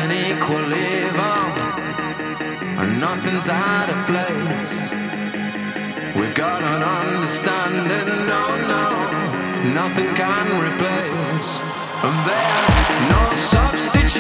and equal evil, and nothing's out of place. We've got an understanding, no, no, nothing can replace, and there's no substitute.